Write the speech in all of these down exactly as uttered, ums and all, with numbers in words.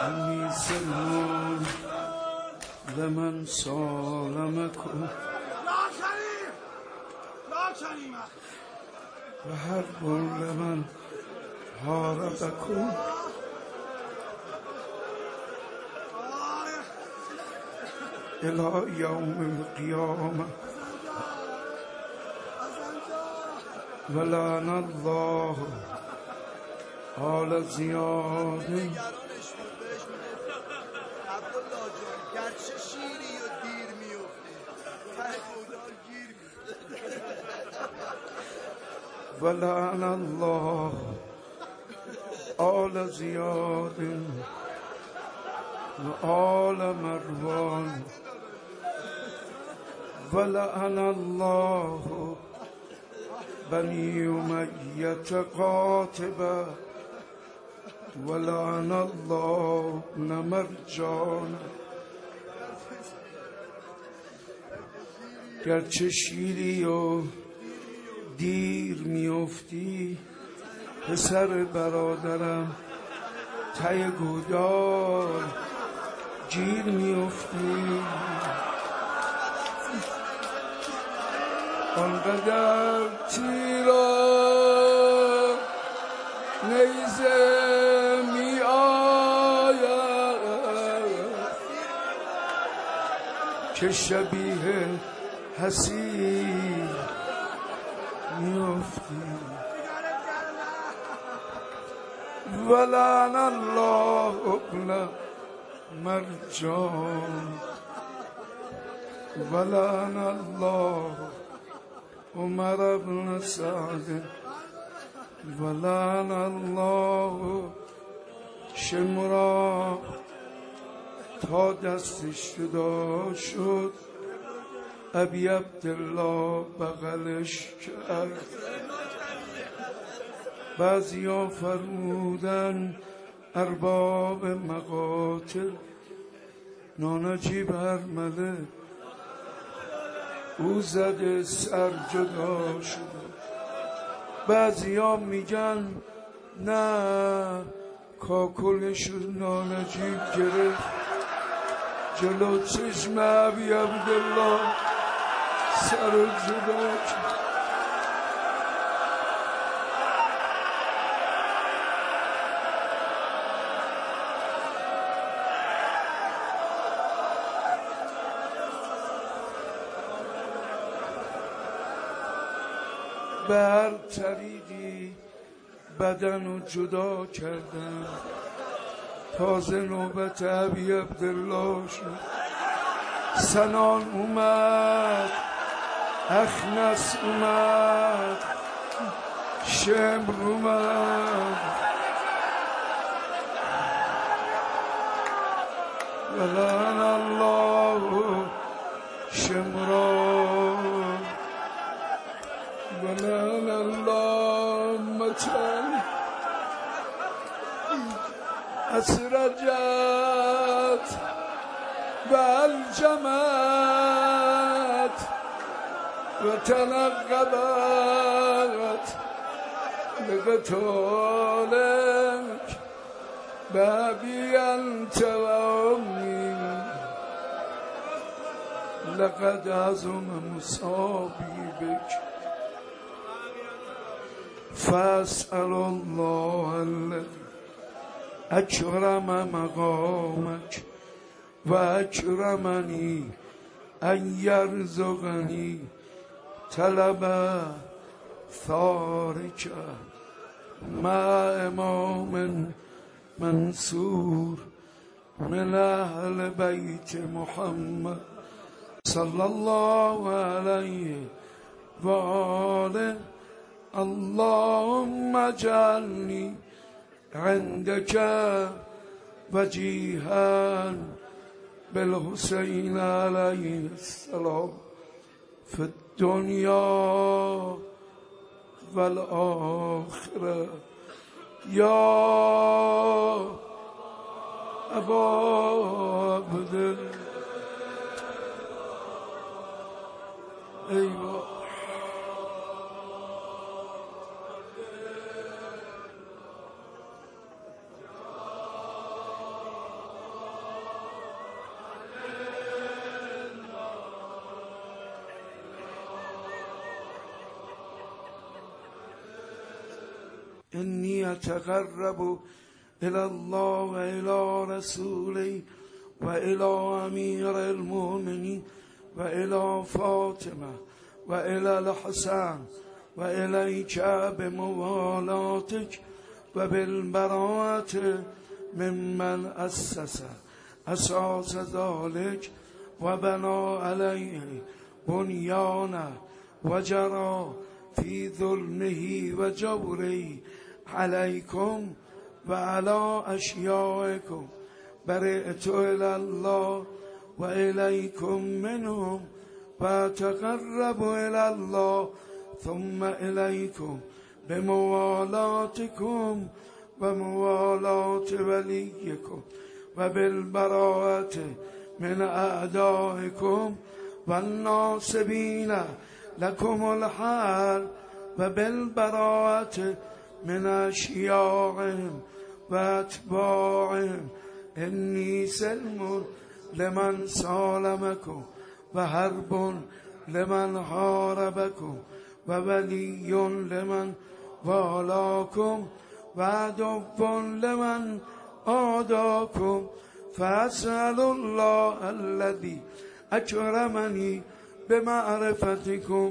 انی سلمان لمن سالمکم و حرب لمن حاربکم الى یوم القیامه ولعن الله آل زیاد. گرچه شیری و دیر میفتی ته خدا گیر ولعن الله آل زیاد و آل مروان ولعن الله بنی امیة قاطبه ولعن الله ابن مرجان. گرچه شیری و دیر میافتی پسر برادرم ته گودال گیر میافتی. آنقدر تیرا نیزه می آید که شبیه حسیر میافتی. ولعن الله ابن مرجان ولعن الله عمر بن سعد ولعن الله شمرا تا دستش جدا شد ابی عبدالله بغلش کرد. بعضی ها فرمودن ارباب مقاتل نانجیب هرمله او زده سر جدا شد. بعضی ها میگن نه کاکلش نانجیب گرفت جلو چشم ابی عبدالله سر جدا کرد. به هر طریقی بدن رو جدا کردن. تازه نوبت ابی عبدالله شد. سنان اومد، اخنس اومد، شمر اومد. ولعن الله شمرا ولعن الله متن اسرجت و الجمت و تنقبت بقتالك بابي انت و امي لقد عظم مصابي بك فاسأل الله الذي اکرم مقامک و اکرمنی ان یرزقنی طلب ثارک مع امام منصور من اهل بیت محمد صلی الله علیه و آله. اللهم اجعلنی عندك وجيها بالحسين عليه السلام في الدنيا والآخرة يا أبا عبد أيوة إني أتقرب إلى الله وإلى رسوله وإلى أمير المؤمنين وإلى فاطمة وإلى الحسن وإليك بموالاتك وبالبراءة ممن أسس أساس ذلك وبنى عليه بنيانا وجرى في ظلمه وجوره عليكم وعلى أشيائكم برئت إلى الله وإليكم منهم وأتقرب إلى الله ثم إليكم بموالاتكم وموالاة وليكم وبالبراءة من أعدائكم والناصبين لكم الحال وبالبراءة من أشياعهم وأتباعهم إني سلم لمن سالمكم وحرب لمن حاربكم وولي لمن والاكم وعدو لمن عاداكم فأسأل الله الذي أكرمني بمعرفتكم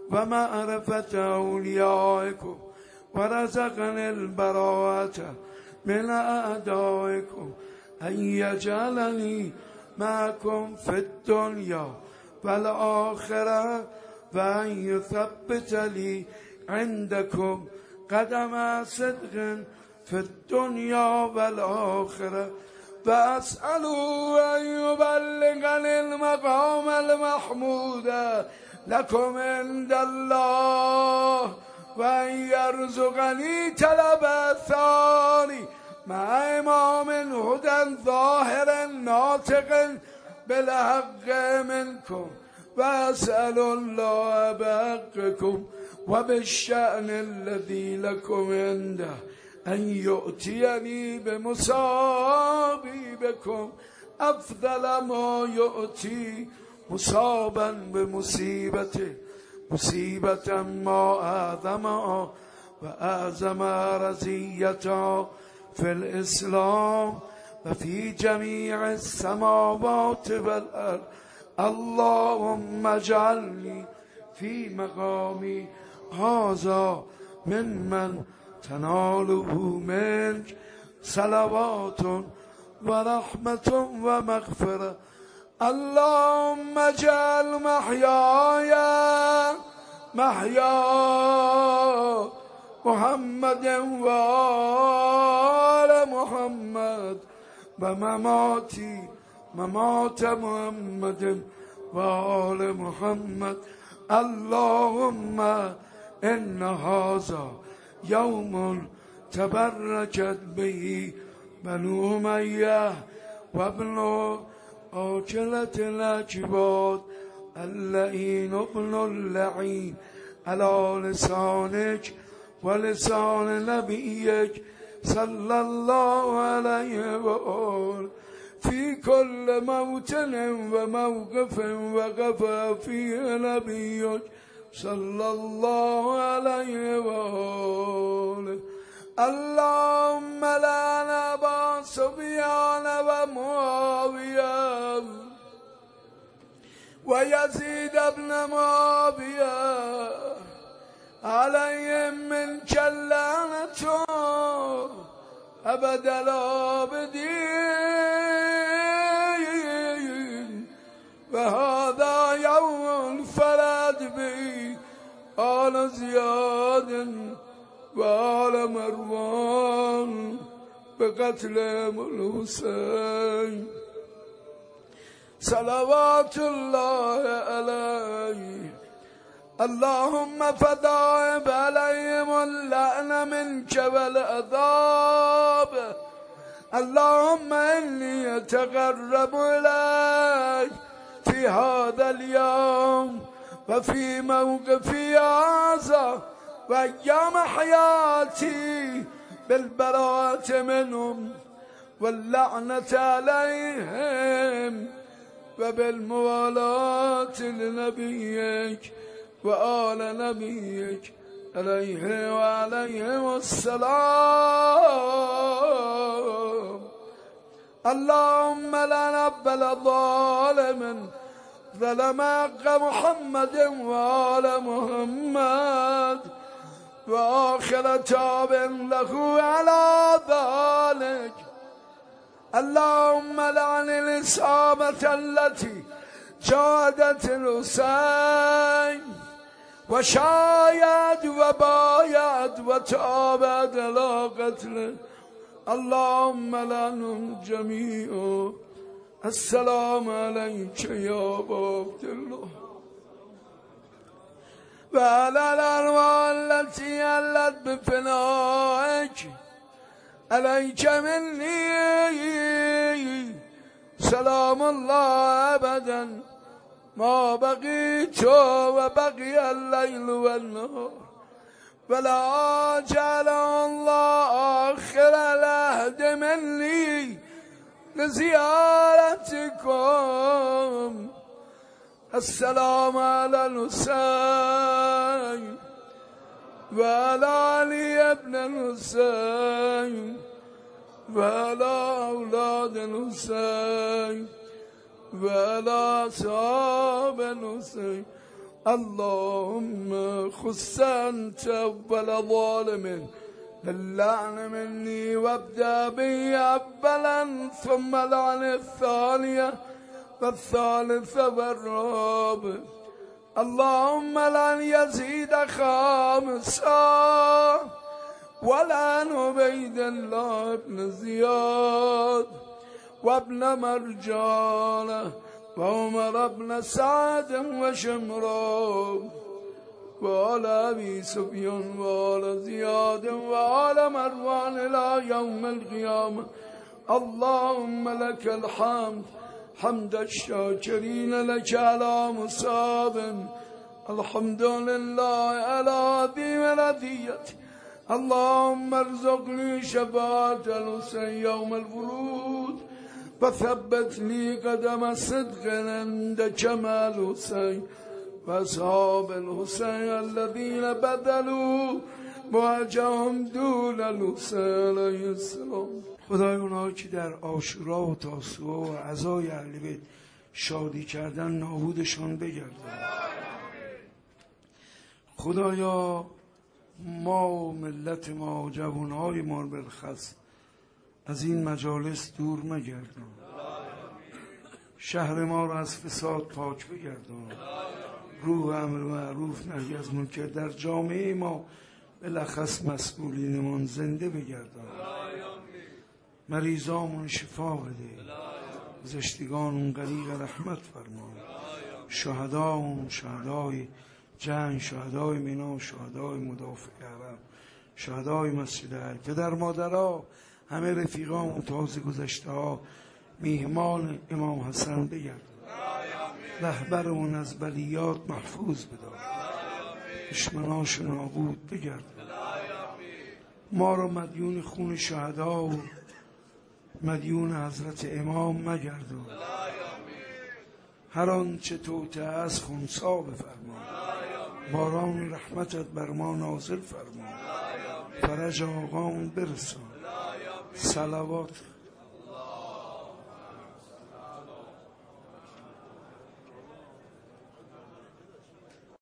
ومعرفة أوليائكم ورزقني البراءة من أعدائكم أن يجعلني معكم في الدنيا والآخرة وأن يثبت لي عندكم قدم صدق في الدنيا والآخرة فأسألوا أن يبلغني المقام المحمود لكم عند الله وأن يرزقني طلب الثاني مع إمام هدى ظاهر ناطق بالحق منكم وأسأل الله بحقكم وبالشأن الذي لكم عنده أن يؤتيني بمصابي بكم أفضل ما يؤتي مصابا بمصيبته مصيبة ما أعظمها وأعظم رزية في الإسلام وفي جميع السماوات والأرض اللهم اجعلني في مقامي هذا ممن تناله منك صلوات ورحمة ومغفرة اللهم اجعل محياي محيا محمد وآل محمد ومماتي ممات محمد وآل محمد اللهم إن هذا يوم تبركت به بنو أمية وابن آكلة الأجباد اللعين ابن اللعين على لسانك ولسان نبيك صلى الله عليه وآله في كل موطن وموقف وقف فيه نبيك صلى الله عليه وآله اللهم لعن أبا سفيان ومعاوية ويزيد بن معاوية عليهم من كلانته أبد الآبدين وهذا يوم الفرد به آل زياد وآل مروان بقتلهم الحسين صلوات الله عليه اللهم فضائب عليهم اللعن منك والعذاب اللهم إني أتقرب إليك في هذا اليوم وفي موقفي هذا وأيام حياتي بالبراءة منهم واللعنة عليهم وبالموالاة لنبيك وآل نبيك عليه وعليهم السلام. اللهم لا نقبل ظالم ظلم حق محمد وآل محمد وآخر تاب له على ذلك. اللهم لعن الإصابة التي جادت الحسين وشايد وبايد وتابد على قتله. اللهم لعنهم جميعا. السلام عليك يا أبا عبد الله وعلى الأرواح التي علت بفنائك. عليك مني سلام الله أبدا ما بقيت وبقي الليل والنهار. ولا جعل الله آخر العهد مني لزيارتكم. السلام على الحسين وعلى علي ابن الحسين وعلى أولاد الحسين وعلى أصحاب الحسين. اللهم خص أنت أول ظالم باللعن مني وابدأ بي أولا ثم لعن الثانية والثالثة والرابع. اللهم لن يزيد خامسا ولعن عبيد الله بن زياد وابن مرجانة وعمر بن سعد وشمران وآل أبي سفيان وآل زياد وآل مروان إلى يوم القيامة. اللهم لك الحمد حمد الشاكرين لك على مصاب. الحمد لله على ذي ولديتي. اللهم ارزقني شفاعة الحسين يوم الورود وثبت لي قدم الصدق عند كمال الحسين وأصحاب الحسين الذين بدلوا وجههم دون الحسين علیه السلام. خدای اونها که در عاشورا و تاسوعا و عزای اهل بیت شادی کردن نابودشان بگردان. خدایا ما و ملت ما و جوانهای ما بالخص از این مجالس دور مگردان. شهر ما را از فساد پاک بگردان. روح امر معروف نهی از منکر در جامعه ما بالاخص مسئولینمان زنده بگردان. مریضامون شفا بده. زشتگانون غریق رحمت فرما. شهداون شهدای جنگ، شهدای مینا، شهدای مدافع حرم، شهدای مسجد علی، پدر مادرها، همه رفیقامون تازه گذشته ها میهمان امام حسن بگردان. رهبرمون از بلیات محفوظ بدار. دشمناش نابود بگردان. ما را مدیون خون شهدا و مدیون حضرت امام مگردان. هر آنچه توطئه از خنثی بفرما. باران رحمتت بر ما نازل فرما. فرج آقامون برسان. صلوات